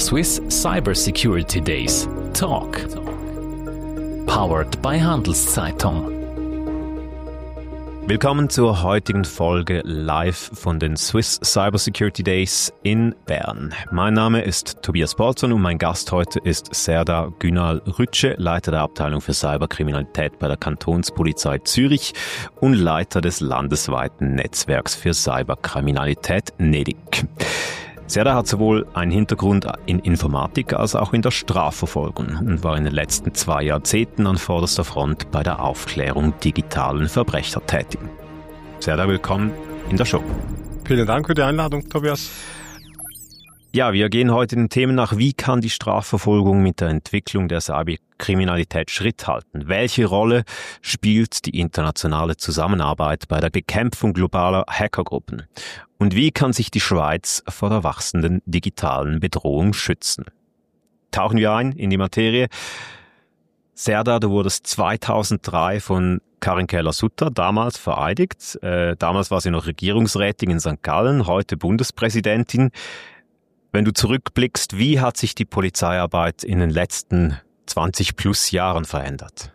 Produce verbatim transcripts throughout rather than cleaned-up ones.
Swiss Cybersecurity Days Talk. Powered by Handelszeitung. Willkommen zur heutigen Folge live von den Swiss Cybersecurity Days in Bern. Mein Name ist Tobias Bolzon und mein Gast heute ist Serdar Günal Rütsche, Leiter der Abteilung für Cyberkriminalität bei der Kantonspolizei Zürich und Leiter des landesweiten Netzwerks für Cyberkriminalität NEDIC. Serdar hat sowohl einen Hintergrund in Informatik als auch in der Strafverfolgung und war in den letzten zwei Jahrzehnten an vorderster Front bei der Aufklärung digitalen Verbrecher tätig. Serdar, willkommen in der Show. Vielen Dank für die Einladung, Tobias. Ja, wir gehen heute den Themen nach, wie kann die Strafverfolgung mit der Entwicklung der Cyberkriminalität Schritt halten? Welche Rolle spielt die internationale Zusammenarbeit bei der Bekämpfung globaler Hackergruppen? Und wie kann sich die Schweiz vor der wachsenden digitalen Bedrohung schützen? Tauchen wir ein in die Materie. Serdar, du wurdest zweitausenddrei von Karin Keller-Sutter damals vereidigt. Äh, damals war sie noch Regierungsrätin in Sankt Gallen, heute Bundespräsidentin. Wenn du zurückblickst, wie hat sich die Polizeiarbeit in den letzten zwanzig plus Jahren verändert?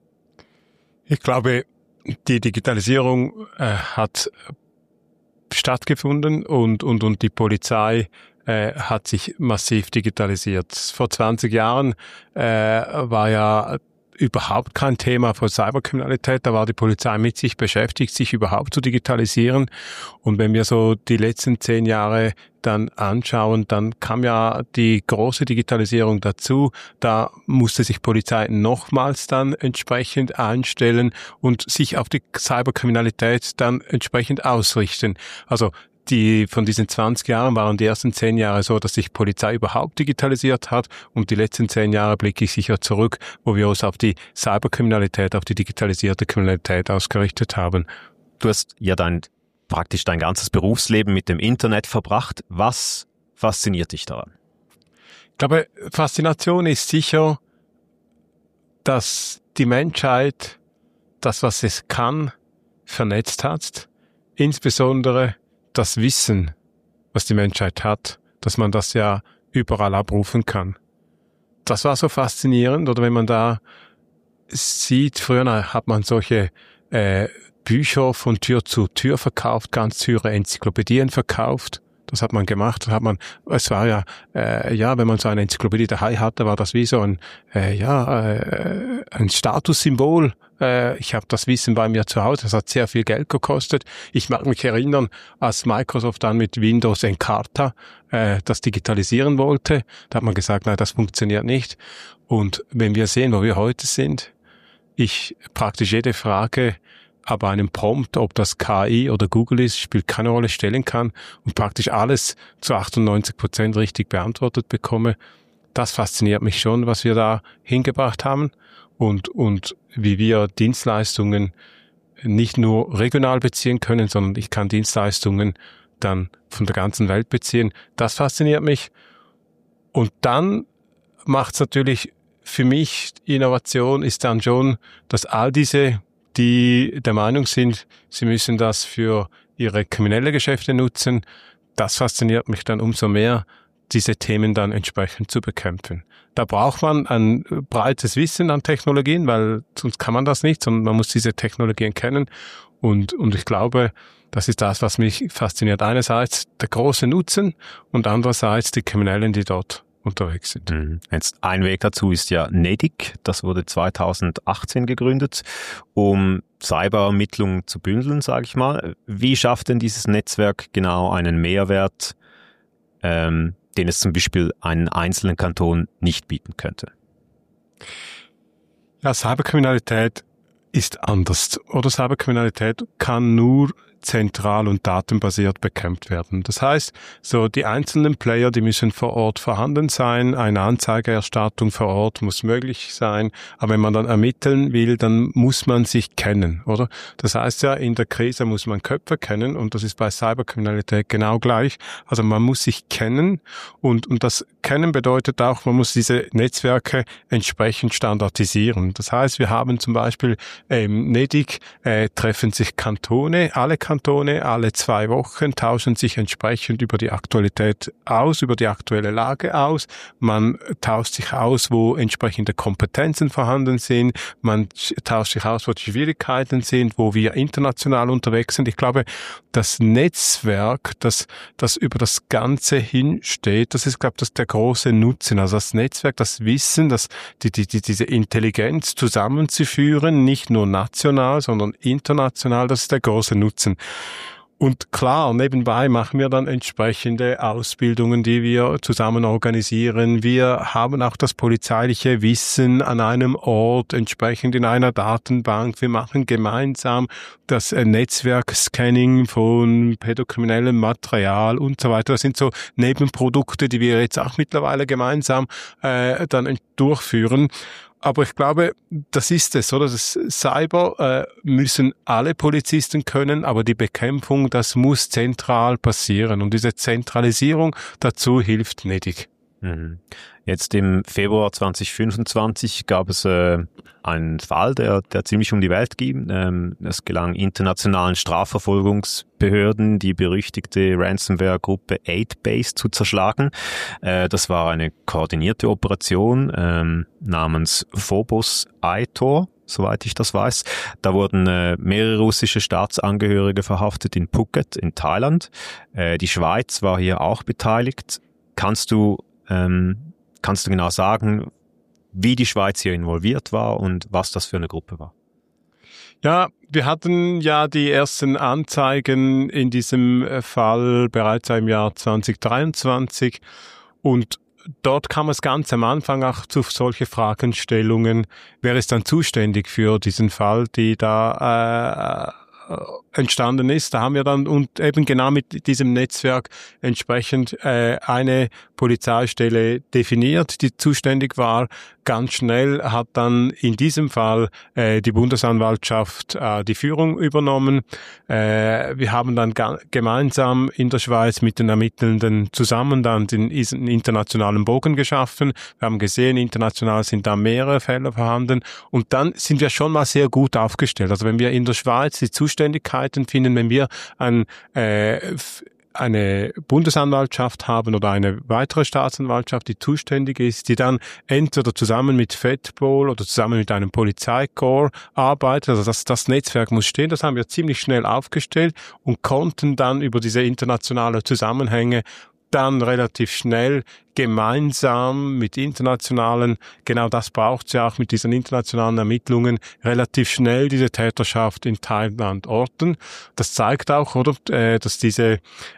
Ich glaube, die Digitalisierung äh, hat stattgefunden und, und, und die Polizei äh, hat sich massiv digitalisiert. Vor zwanzig Jahren äh, war ja überhaupt kein Thema für Cyberkriminalität. Da war die Polizei mit sich beschäftigt, sich überhaupt zu digitalisieren. Und wenn wir so die letzten zehn Jahre dann anschauen, dann kam ja die große Digitalisierung dazu. Da musste sich Polizei nochmals dann entsprechend einstellen und sich auf die Cyberkriminalität dann entsprechend ausrichten. Also Die, von diesen zwanzig Jahren waren die ersten zehn Jahre so, dass sich Polizei überhaupt digitalisiert hat, und die letzten zehn Jahre blicke ich sicher zurück, wo wir uns auf die Cyberkriminalität, auf die digitalisierte Kriminalität ausgerichtet haben. Du hast ja dein, praktisch dein ganzes Berufsleben mit dem Internet verbracht. Was fasziniert dich daran? Ich glaube, Faszination ist sicher, dass die Menschheit das, was es kann, vernetzt hat, insbesondere das Wissen, was die Menschheit hat, dass man das ja überall abrufen kann. Das war so faszinierend. Oder wenn man da sieht, früher hat man solche äh, Bücher von Tür zu Tür verkauft, ganz Zürcher Enzyklopädien verkauft. Das hat man gemacht. Das hat man, es war ja, äh, ja, wenn man so eine Enzyklopädie daheim hatte, war das wie so ein, äh, ja, äh, ein Statussymbol. Äh, ich habe das Wissen bei mir zu Hause. Das hat sehr viel Geld gekostet. Ich mag mich erinnern, als Microsoft dann mit Windows Encarta äh, das digitalisieren wollte, da hat man gesagt, nein, das funktioniert nicht. Und wenn wir sehen, wo wir heute sind, ich praktisch jede Frage aber einem Prompt, ob das K I oder Google ist, spielt keine Rolle, stellen kann und praktisch alles zu achtundneunzig Prozent richtig beantwortet bekomme. Das fasziniert mich schon, was wir da hingebracht haben und, und wie wir Dienstleistungen nicht nur regional beziehen können, sondern ich kann Dienstleistungen dann von der ganzen Welt beziehen. Das fasziniert mich. Und dann macht es natürlich für mich, Innovation ist dann schon, dass all diese, die der Meinung sind, sie müssen das für ihre kriminelle Geschäfte nutzen, das fasziniert mich dann umso mehr, diese Themen dann entsprechend zu bekämpfen. Da braucht man ein breites Wissen an Technologien, weil sonst kann man das nicht, sondern man muss diese Technologien kennen. Und, und ich glaube, das ist das, was mich fasziniert. Einerseits der große Nutzen und andererseits die Kriminellen, die dort unterwegs sind. Mhm. Jetzt ein Weg dazu ist ja NEDIC. Das wurde zweitausendachtzehn gegründet, um Cyberermittlungen zu bündeln, sage ich mal. Wie schafft denn dieses Netzwerk genau einen Mehrwert, ähm, den es zum Beispiel einen einzelnen Kanton nicht bieten könnte? Ja, Cyberkriminalität ist anders. Oder Cyberkriminalität kann nur zentral und datenbasiert bekämpft werden. Das heißt, so die einzelnen Player, die müssen vor Ort vorhanden sein, eine Anzeigerstattung vor Ort muss möglich sein, aber wenn man dann ermitteln will, dann muss man sich kennen, oder? Das heißt ja, in der Krise muss man Köpfe kennen und das ist bei Cyberkriminalität genau gleich. Also man muss sich kennen und, und das Kennen bedeutet auch, man muss diese Netzwerke entsprechend standardisieren. Das heißt, wir haben zum Beispiel ähm, NEDIC, äh, treffen sich Kantone, alle Kantone Kantone alle zwei Wochen, tauschen sich entsprechend über die Aktualität aus, über die aktuelle Lage aus. Man tauscht sich aus, wo entsprechende Kompetenzen vorhanden sind. Man tauscht sich aus, wo die Schwierigkeiten sind, wo wir international unterwegs sind. Ich glaube, das Netzwerk, das, das über das Ganze hinsteht, das ist, glaube ich, das der große Nutzen. Also das Netzwerk, das Wissen, das, die, die, die, diese Intelligenz zusammenzuführen, nicht nur national, sondern international, das ist der große Nutzen. Und klar, nebenbei machen wir dann entsprechende Ausbildungen, die wir zusammen organisieren. Wir haben auch das polizeiliche Wissen an einem Ort, entsprechend in einer Datenbank. Wir machen gemeinsam das Netzwerkscanning von pädokriminellem Material und so weiter. Das sind so Nebenprodukte, die wir jetzt auch mittlerweile gemeinsam äh, dann durchführen. Aber ich glaube, das ist es, oder? Das Cyber äh, müssen alle Polizisten können, aber die Bekämpfung, das muss zentral passieren. Und diese Zentralisierung dazu hilft nötig. Mhm. Jetzt im Februar zwanzig fünfundzwanzig gab es äh, einen Fall, der, der ziemlich um die Welt ging. Ähm, es gelang internationalen Strafverfolgungsbehörden, die berüchtigte Ransomware-Gruppe eight base zu zerschlagen. Äh, das war eine koordinierte Operation ähm, namens Phobos Aitor, soweit ich das weiß. Da wurden äh, mehrere russische Staatsangehörige verhaftet in Phuket in Thailand. Äh, die Schweiz war hier auch beteiligt. Kannst du ähm, Kannst du genau sagen, wie die Schweiz hier involviert war und was das für eine Gruppe war? Ja, wir hatten ja die ersten Anzeigen in diesem Fall bereits im Jahr zwanzig dreiundzwanzig und dort kam es ganz am Anfang auch zu solche Fragestellungen. Wer ist dann zuständig für diesen Fall, die da äh, entstanden ist? Da haben wir dann und eben genau mit diesem Netzwerk entsprechend äh, eine Polizeistelle definiert, die zuständig war. Ganz schnell hat dann in diesem Fall äh, die Bundesanwaltschaft äh, die Führung übernommen. Äh, wir haben dann ga- gemeinsam in der Schweiz mit den Ermittelnden zusammen dann den internationalen Bogen geschaffen. Wir haben gesehen, international sind da mehrere Fälle vorhanden und dann sind wir schon mal sehr gut aufgestellt. Also wenn wir in der Schweiz die Zuständigkeiten finden, wenn wir ein äh, eine Bundesanwaltschaft haben oder eine weitere Staatsanwaltschaft, die zuständig ist, die dann entweder zusammen mit Fedpol oder zusammen mit einem Polizeikorps arbeitet. Also das, das Netzwerk muss stehen. Das haben wir ziemlich schnell aufgestellt und konnten dann über diese internationalen Zusammenhänge dann relativ schnell gemeinsam mit internationalen, genau das braucht es ja auch mit diesen internationalen Ermittlungen, relativ schnell diese Täterschaft in Thailand orten. Das zeigt auch, oder, äh, dass diese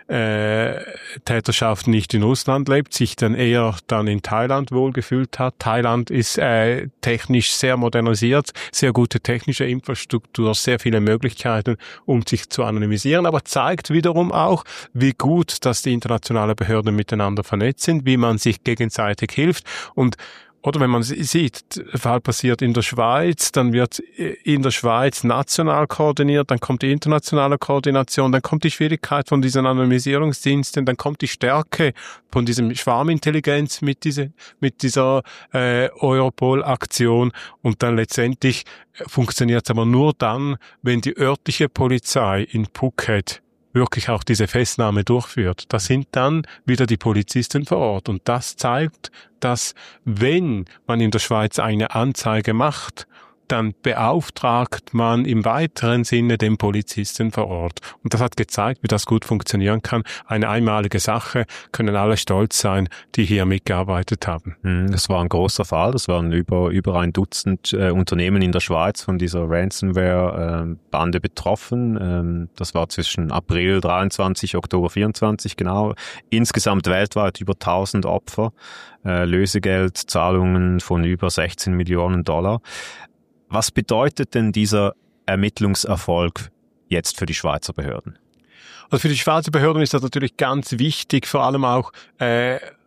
äh, Täterschaft nicht in Russland lebt, sich dann eher dann in Thailand wohlgefühlt hat. Thailand ist äh, technisch sehr modernisiert, sehr gute technische Infrastruktur, sehr viele Möglichkeiten, um sich zu anonymisieren, aber zeigt wiederum auch, wie gut, dass die internationalen Behörden miteinander vernetzt sind, wie man sich gegenseitig hilft und oder wenn man sieht, der Fall passiert in der Schweiz, dann wird in der Schweiz national koordiniert, dann kommt die internationale Koordination, dann kommt die Schwierigkeit von diesen Anonymisierungsdiensten, dann kommt die Stärke von diesem Schwarmintelligenz mit, diese, mit dieser äh, Europol-Aktion und dann letztendlich funktioniert es aber nur dann, wenn die örtliche Polizei in Phuket wirklich auch diese Festnahme durchführt. Das sind dann wieder die Polizisten vor Ort. Und das zeigt, dass wenn man in der Schweiz eine Anzeige macht, dann beauftragt man im weiteren Sinne den Polizisten vor Ort. Und das hat gezeigt, wie das gut funktionieren kann. Eine einmalige Sache, können alle stolz sein, die hier mitgearbeitet haben. Das war ein großer Fall. Das waren über, über ein Dutzend äh, Unternehmen in der Schweiz von dieser Ransomware-Bande äh, betroffen. Ähm, das war zwischen April dreiundzwanzig, Oktober vierundzwanzig genau. Insgesamt weltweit über tausend Opfer, äh, Lösegeldzahlungen von über sechzehn Millionen Dollar. Was bedeutet denn dieser Ermittlungserfolg jetzt für die Schweizer Behörden? Also für die Schweizer Behörden ist das natürlich ganz wichtig, vor allem auch äh,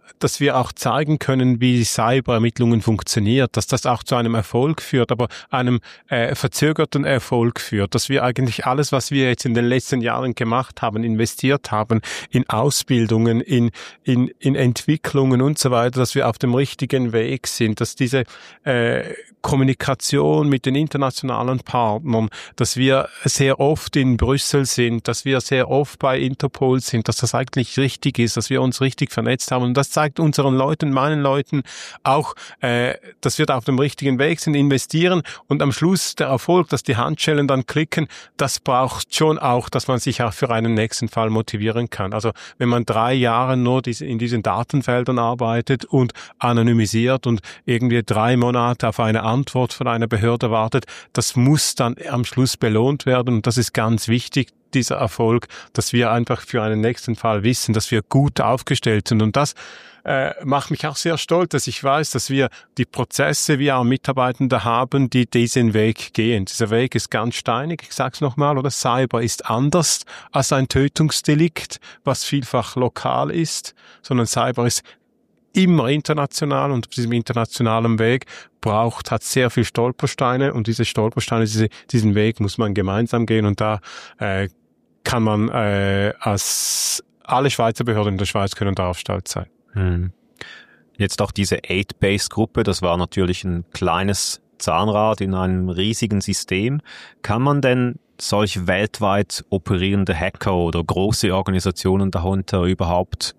dass wir auch zeigen können, wie Cyberermittlungen funktioniert, dass das auch zu einem Erfolg führt, aber einem äh, verzögerten Erfolg führt, dass wir eigentlich alles, was wir jetzt in den letzten Jahren gemacht haben, investiert haben, in Ausbildungen, in, in, in Entwicklungen und so weiter, dass wir auf dem richtigen Weg sind, dass diese äh, Kommunikation mit den internationalen Partnern, dass wir sehr oft in Brüssel sind, dass wir sehr oft bei Interpol sind, dass das eigentlich richtig ist, dass wir uns richtig vernetzt haben. Und das zeigt unseren Leuten, meinen Leuten auch, äh, dass wir da auf dem richtigen Weg sind, investieren und am Schluss der Erfolg, dass die Handschellen dann klicken, das braucht schon auch, dass man sich auch für einen nächsten Fall motivieren kann. Also wenn man drei Jahre nur diese, in diesen Datenfeldern arbeitet und anonymisiert und irgendwie drei Monate auf eine Antwort von einer Behörde wartet, das muss dann am Schluss belohnt werden und das ist ganz wichtig, dieser Erfolg, dass wir einfach für einen nächsten Fall wissen, dass wir gut aufgestellt sind und das äh, macht mich auch sehr stolz, dass ich weiß, dass wir die Prozesse wie auch Mitarbeitende haben, die diesen Weg gehen. Dieser Weg ist ganz steinig, ich sag's nochmal, oder Cyber ist anders als ein Tötungsdelikt, was vielfach lokal ist, sondern Cyber ist immer international und auf diesem internationalen Weg braucht, hat sehr viel Stolpersteine und diese Stolpersteine, diese, diesen Weg muss man gemeinsam gehen und da äh, kann man äh, als alle Schweizer Behörden in der Schweiz können darauf stolz sein. Hm. Jetzt auch diese eight base Gruppe, das war natürlich ein kleines Zahnrad in einem riesigen System. Kann man denn solch weltweit operierende Hacker oder große Organisationen darunter überhaupt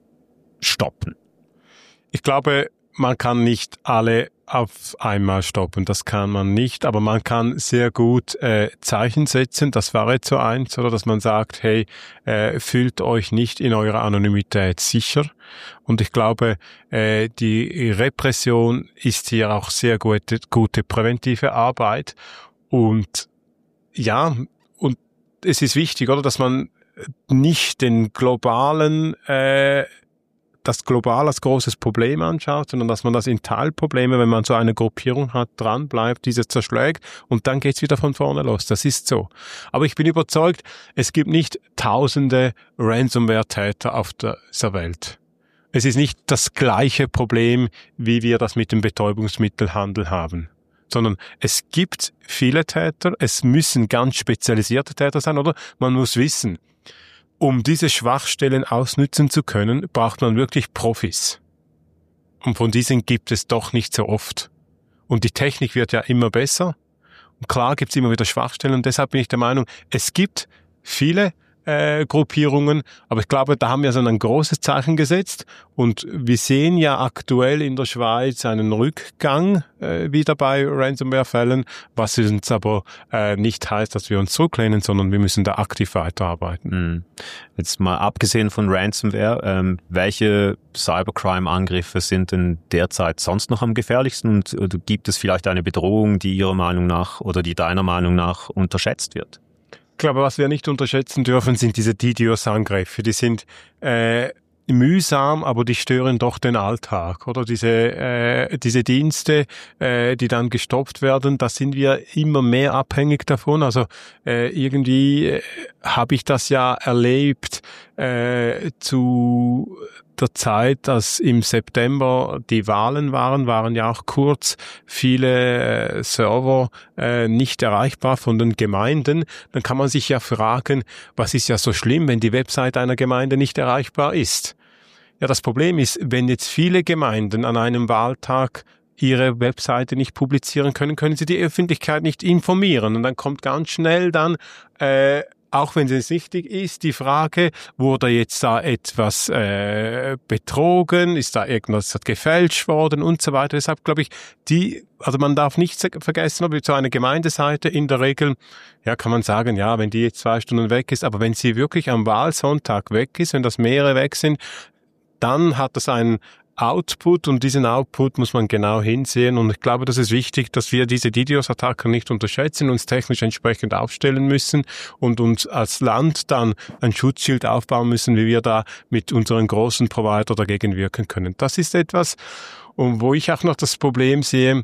stoppen? Ich glaube, man kann nicht alle auf einmal stoppen, das kann man nicht, aber man kann sehr gut äh, Zeichen setzen, das war jetzt so eins, oder dass man sagt, hey, äh, fühlt euch nicht in eurer Anonymität sicher und ich glaube, äh, die Repression ist hier auch sehr gute, gute präventive Arbeit und ja, und es ist wichtig, oder, dass man nicht den globalen äh, das global als großes Problem anschaut, sondern dass man das in Teilprobleme, wenn man so eine Gruppierung hat, dran bleibt, diese zerschlägt und dann geht's wieder von vorne los. Das ist so. Aber ich bin überzeugt, es gibt nicht tausende Ransomware-Täter auf dieser Welt. Es ist nicht das gleiche Problem, wie wir das mit dem Betäubungsmittelhandel haben, sondern es gibt viele Täter, es müssen ganz spezialisierte Täter sein, oder? Man muss wissen, um diese Schwachstellen ausnützen zu können, braucht man wirklich Profis. Und von diesen gibt es doch nicht so oft. Und die Technik wird ja immer besser. Und klar gibt es immer wieder Schwachstellen. Und deshalb bin ich der Meinung, es gibt viele äh, Gruppierungen, aber ich glaube, da haben wir so ein großes Zeichen gesetzt. Und wir sehen ja aktuell in der Schweiz einen Rückgang äh, wieder bei Ransomware-Fällen, was uns aber äh, nicht heißt, dass wir uns zurücklehnen, sondern wir müssen da aktiv weiterarbeiten. Mhm. Jetzt mal abgesehen von Ransomware, ähm, welche Cybercrime-Angriffe sind denn derzeit sonst noch am gefährlichsten und äh, gibt es vielleicht eine Bedrohung, die Ihrer Meinung nach oder die deiner Meinung nach unterschätzt wird? Ich glaube, was wir nicht unterschätzen dürfen, sind diese DDoS-Angriffe. Die sind äh, mühsam, aber die stören doch den Alltag, oder? Diese äh, diese Dienste, äh, die dann gestoppt werden, da sind wir immer mehr abhängig davon. Also äh, irgendwie äh, habe ich das ja erlebt äh, zu der Zeit, als im September die Wahlen waren, waren ja auch kurz viele äh, Server äh, nicht erreichbar von den Gemeinden. Dann kann man sich ja fragen, was ist ja so schlimm, wenn die Website einer Gemeinde nicht erreichbar ist? Ja, das Problem ist, wenn jetzt viele Gemeinden an einem Wahltag ihre Webseite nicht publizieren können, können sie die Öffentlichkeit nicht informieren. Und dann kommt ganz schnell dann äh, auch wenn es wichtig ist, die Frage, wurde jetzt da etwas äh, betrogen, ist da irgendwas gefälscht worden und so weiter. Deshalb glaube ich, die, also man darf nicht vergessen, ob so eine Gemeindeseite in der Regel, ja, kann man sagen, ja, wenn die jetzt zwei Stunden weg ist, aber wenn sie wirklich am Wahlsonntag weg ist, wenn das mehrere weg sind, dann hat das einen Output und diesen Output muss man genau hinsehen und ich glaube, das ist wichtig, dass wir diese DDoS-Attacken nicht unterschätzen, uns technisch entsprechend aufstellen müssen und uns als Land dann ein Schutzschild aufbauen müssen, wie wir da mit unseren großen Provider dagegen wirken können. Das ist etwas, und wo ich auch noch das Problem sehe,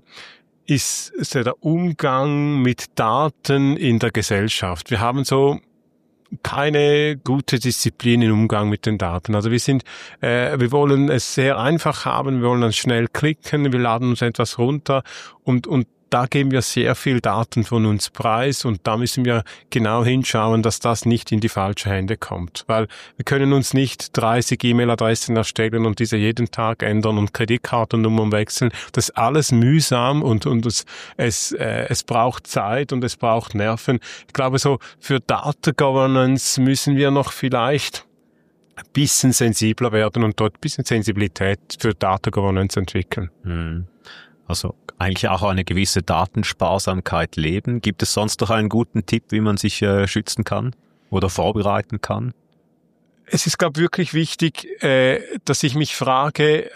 ist der Umgang mit Daten in der Gesellschaft. Wir haben so keine gute Disziplin im Umgang mit den Daten. Also wir sind, äh, wir wollen es sehr einfach haben, wir wollen dann schnell klicken, wir laden uns etwas runter und und da geben wir sehr viel Daten von uns preis und da müssen wir genau hinschauen, dass das nicht in die falsche Hände kommt. Weil wir können uns nicht dreißig E-Mail-Adressen erstellen und diese jeden Tag ändern und Kreditkartennummern wechseln. Das ist alles mühsam und, und es, es, äh, es braucht Zeit und es braucht Nerven. Ich glaube, so für Data Governance müssen wir noch vielleicht ein bisschen sensibler werden und dort ein bisschen Sensibilität für Data Governance entwickeln. Hm. Also eigentlich auch eine gewisse Datensparsamkeit leben. Gibt es sonst noch einen guten Tipp, wie man sich äh, schützen kann oder vorbereiten kann? Es ist, glaube ich, wirklich wichtig, äh, dass ich mich frage,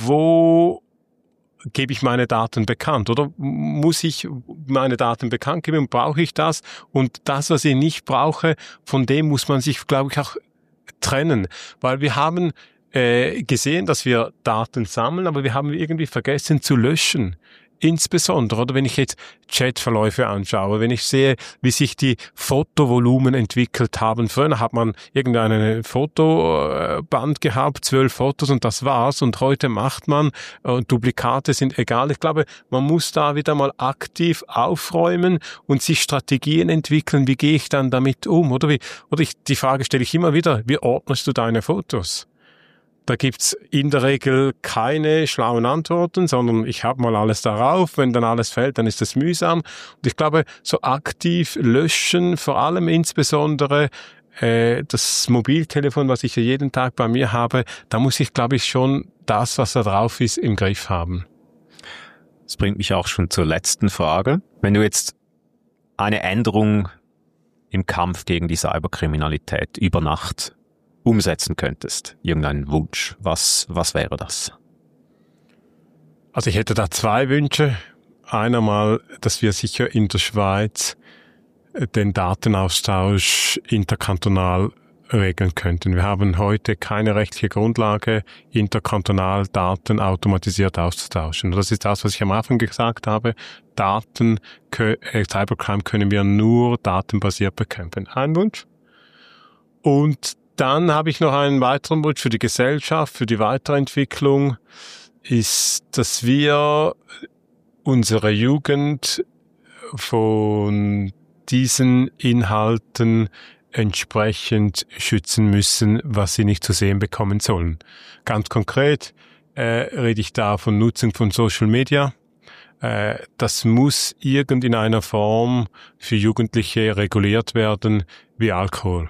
wo gebe ich meine Daten bekannt? Oder muss ich meine Daten bekannt geben? Brauche ich das? Und das, was ich nicht brauche, von dem muss man sich, glaube ich, auch trennen. Weil wir haben gesehen, dass wir Daten sammeln, aber wir haben irgendwie vergessen zu löschen. Insbesondere, oder wenn ich jetzt Chatverläufe anschaue, wenn ich sehe, wie sich die Fotovolumen entwickelt haben. Früher hat man irgendeine Fotoband gehabt, zwölf Fotos und das war's. Und heute macht man, äh, Duplikate sind egal. Ich glaube, man muss da wieder mal aktiv aufräumen und sich Strategien entwickeln. Wie gehe ich dann damit um? Oder wie, oder ich, die Frage stelle ich immer wieder, wie ordnest du deine Fotos? Da gibt's in der Regel keine schlauen Antworten, sondern ich habe mal alles darauf. Wenn dann alles fällt, dann ist das mühsam. Und ich glaube, so aktiv löschen, vor allem insbesondere äh, das Mobiltelefon, was ich ja jeden Tag bei mir habe, da muss ich, glaube ich, schon das, was da drauf ist, im Griff haben. Das bringt mich auch schon zur letzten Frage. Wenn du jetzt eine Änderung im Kampf gegen die Cyberkriminalität über Nacht umsetzen könntest, irgendeinen Wunsch, was, was wäre das? Also ich hätte da zwei Wünsche. Einer mal, dass wir sicher in der Schweiz den Datenaustausch interkantonal regeln könnten. Wir haben heute keine rechtliche Grundlage, interkantonal Daten automatisiert auszutauschen. Das ist das, was ich am Anfang gesagt habe. Daten, äh, Cybercrime können wir nur datenbasiert bekämpfen. Ein Wunsch. Und dann habe ich noch einen weiteren Wunsch für die Gesellschaft, für die Weiterentwicklung, ist, dass wir unsere Jugend von diesen Inhalten entsprechend schützen müssen, was sie nicht zu sehen bekommen sollen. Ganz konkret äh, rede ich da von Nutzung von Social Media. Äh, das muss irgend in einer Form für Jugendliche reguliert werden wie Alkohol.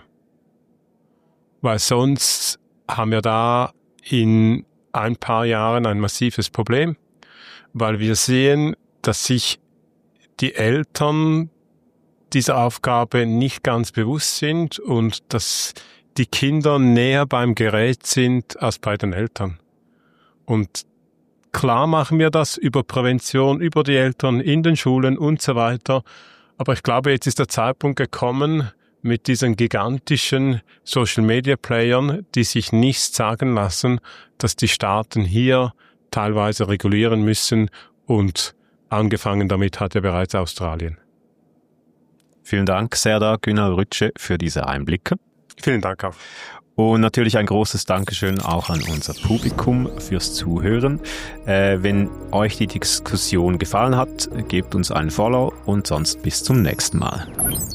Weil sonst haben wir da in ein paar Jahren ein massives Problem, weil wir sehen, dass sich die Eltern dieser Aufgabe nicht ganz bewusst sind und dass die Kinder näher beim Gerät sind als bei den Eltern. Und klar machen wir das über Prävention, über die Eltern, in den Schulen und so weiter. Aber ich glaube, jetzt ist der Zeitpunkt gekommen, mit diesen gigantischen Social-Media-Playern, die sich nicht sagen lassen, dass die Staaten hier teilweise regulieren müssen und angefangen damit hat ja bereits Australien. Vielen Dank, Serdar Günal-Rütsche, für diese Einblicke. Vielen Dank auch. Und natürlich ein großes Dankeschön auch an unser Publikum fürs Zuhören. Äh, wenn euch die Diskussion gefallen hat, gebt uns einen Follow und sonst bis zum nächsten Mal.